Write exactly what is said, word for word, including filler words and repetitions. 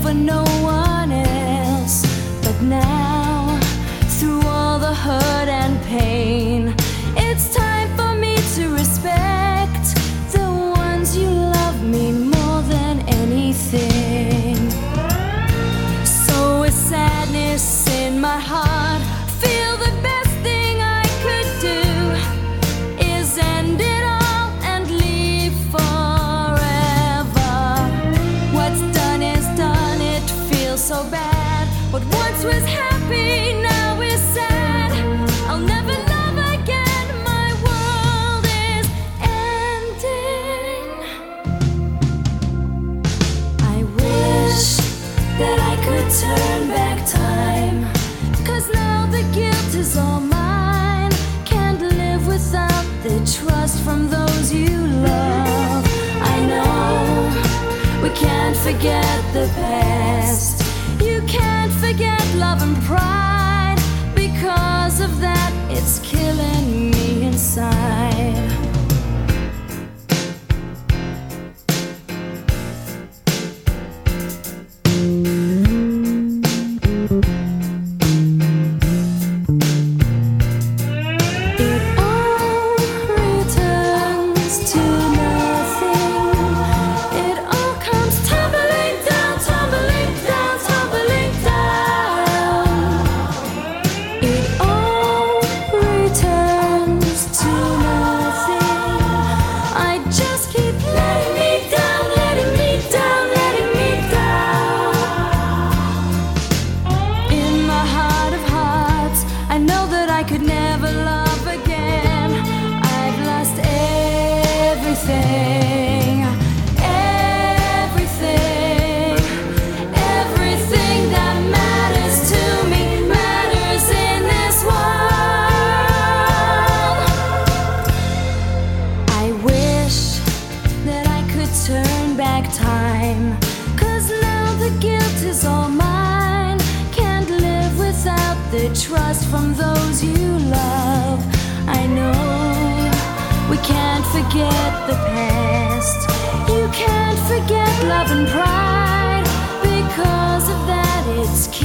for no one else. But now, through all the hurt and pain, it's time for me to respect the ones you love me more than anything. So with sadness in my heart, feel the best thing I could do is end it all and leave forever. What's done is done, it feels so bad. What once was happy now is sad. I'll never love again, my world is ending. I wish that I could turn back time, 'cause now the guilt is all mine. Can't live without the trust from those you love. I know we can't forget the past. You can't forget love and pride. Because of that, it's killing me inside. I could never love again. I've lost everything, everything, everything that matters to me matters in this world. I wish that I could turn back time, 'cause now the guilt is all mine. Can't live without the trust from those you love. I know we can't forget the past. You can't forget love and pride. Because of that, it's